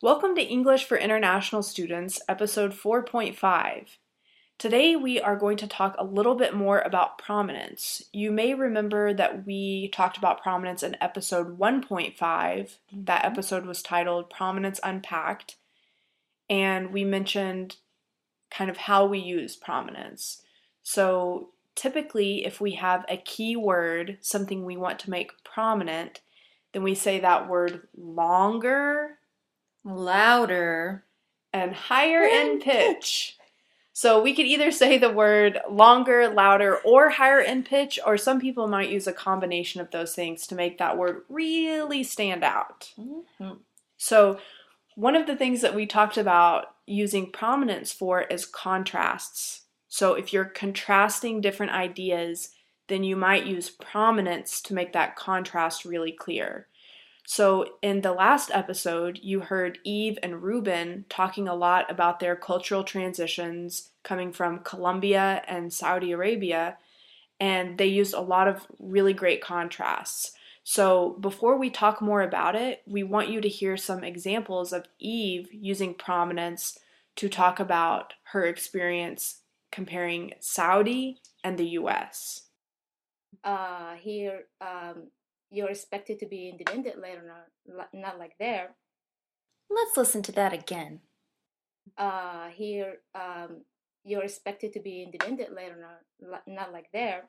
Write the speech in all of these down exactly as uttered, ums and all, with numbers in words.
Welcome to English for International Students, episode four point five. Today we are going to talk a little bit more about prominence. You may remember that we talked about prominence in episode one point five. That episode was titled Prominence Unpacked, and we mentioned kind of how we use prominence. So typically, if we have a key word, something we want to make prominent, then we say that word longer, louder, and higher in pitch. So we could either say the word longer, louder, or higher in pitch, or some people might use a combination of those things to make that word really stand out. Mm-hmm. So one of the things that we talked about using prominence for is contrasts. So if you're contrasting different ideas, then you might use prominence to make that contrast really clear. So in the last episode, you heard Eve and Ruben talking a lot about their cultural transitions coming from Colombia and Saudi Arabia, and they used a lot of really great contrasts. So before we talk more about it, we want you to hear some examples of Eve using prominence to talk about her experience comparing Saudi and the U S. Uh, here, um, you're expected to be independent later, not, not like there. Let's listen to that again. Uh, here, um, you're expected to be independent later, not, not like there.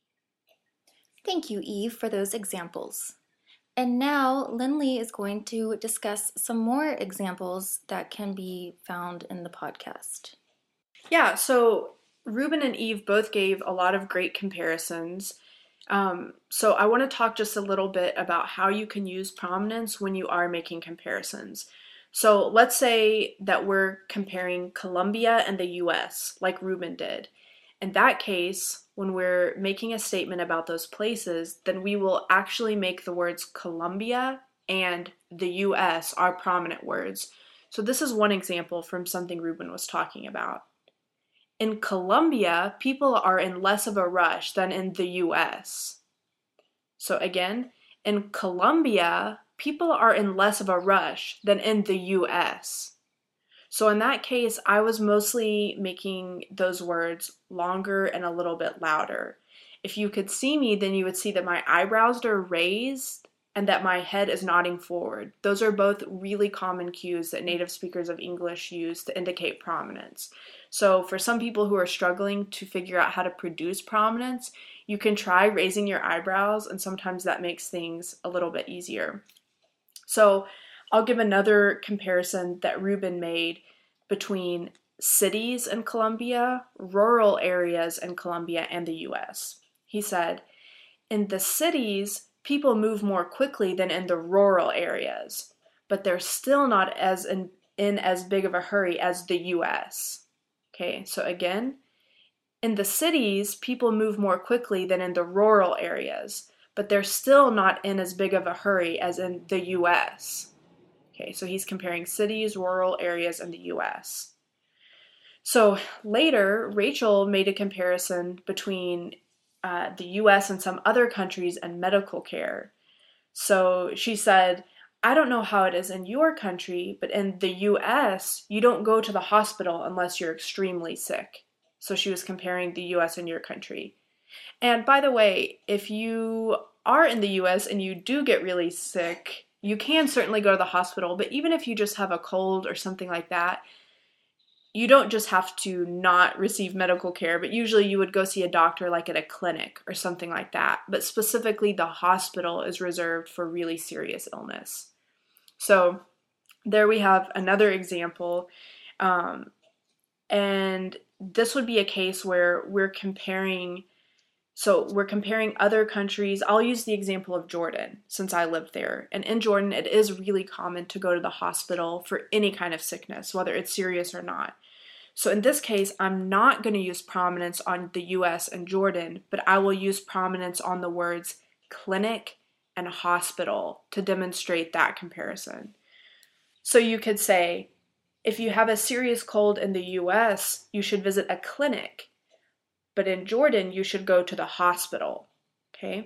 Thank you, Eve, for those examples. And now Lindley is going to discuss some more examples that can be found in the podcast. Yeah, so Ruben and Eve both gave a lot of great comparisons. Um, so I want to talk just a little bit about how you can use prominence when you are making comparisons. So let's say that we're comparing Colombia and the U S, like Ruben did. In that case, when we're making a statement about those places, then we will actually make the words Colombia and the U S our prominent words. So this is one example from something Ruben was talking about. In Colombia, people are in less of a rush than in the U S. So again, in Colombia, people are in less of a rush than in the U S. So in that case, I was mostly making those words longer and a little bit louder. If you could see me, then you would see that my eyebrows are raised and that my head is nodding forward. Those are both really common cues that native speakers of English use to indicate prominence. So for some people who are struggling to figure out how to produce prominence, you can try raising your eyebrows, and sometimes that makes things a little bit easier. So I'll give another comparison that Ruben made between cities in Colombia, rural areas in Colombia, and the U S. He said, in the cities, people move more quickly than in the rural areas, but they're still not as in, in as big of a hurry as the U S. Okay, so again, in the cities, people move more quickly than in the rural areas, but they're still not in as big of a hurry as in the U S. Okay, so he's comparing cities, rural areas, and the U S. So later, Rachel made a comparison between uh, the U S and some other countries and medical care. So she said, I don't know how it is in your country, but in the U S, you don't go to the hospital unless you're extremely sick. So she was comparing the U S and your country. And by the way, if you are in the U S and you do get really sick, you can certainly go to the hospital, but even if you just have a cold or something like that, you don't just have to not receive medical care, but usually you would go see a doctor like at a clinic or something like that. But specifically, the hospital is reserved for really serious illness. So there we have another example. Um, and this would be a case where we're comparing So we're comparing other countries. I'll use the example of Jordan since I lived there. And in Jordan, it is really common to go to the hospital for any kind of sickness, whether it's serious or not. So in this case, I'm not going to use prominence on the U S and Jordan, but I will use prominence on the words clinic and hospital to demonstrate that comparison. So you could say, if you have a serious cold in the U S, you should visit a clinic. But in Jordan, you should go to the hospital, okay?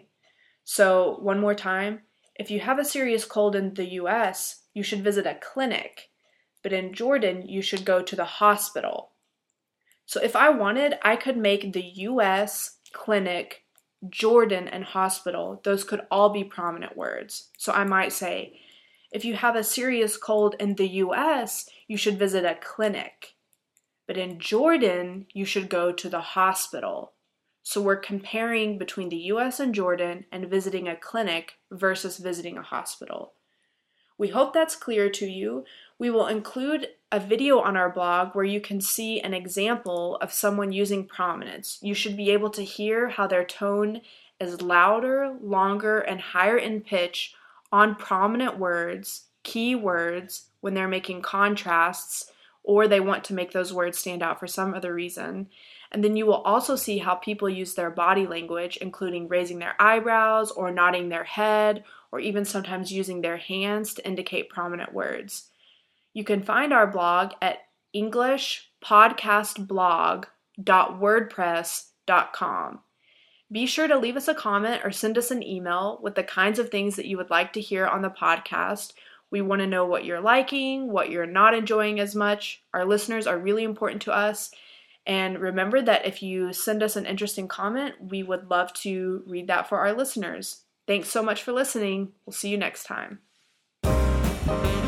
So one more time, if you have a serious cold in the U S, you should visit a clinic. but in Jordan, you should go to the hospital. So if I wanted, I could make the U S, clinic, Jordan, and hospital. Those could all be prominent words. So I might say, if you have a serious cold in the U S, you should visit a clinic. But in Jordan, you should go to the hospital. So we're comparing between the U S and Jordan and visiting a clinic versus visiting a hospital. We hope that's clear to you. We will include a video on our blog where you can see an example of someone using prominence. You should be able to hear how their tone is louder, longer, and higher in pitch on prominent words, key words, when they're making contrasts, or they want to make those words stand out for some other reason. And then you will also see how people use their body language, including raising their eyebrows or nodding their head, or even sometimes using their hands to indicate prominent words. You can find our blog at english podcast blog dot wordpress dot com. Be sure to leave us a comment or send us an email with the kinds of things that you would like to hear on the podcast. We want to know what you're liking, what you're not enjoying as much. Our listeners are really important to us. And remember that if you send us an interesting comment, we would love to read that for our listeners. Thanks so much for listening. We'll see you next time.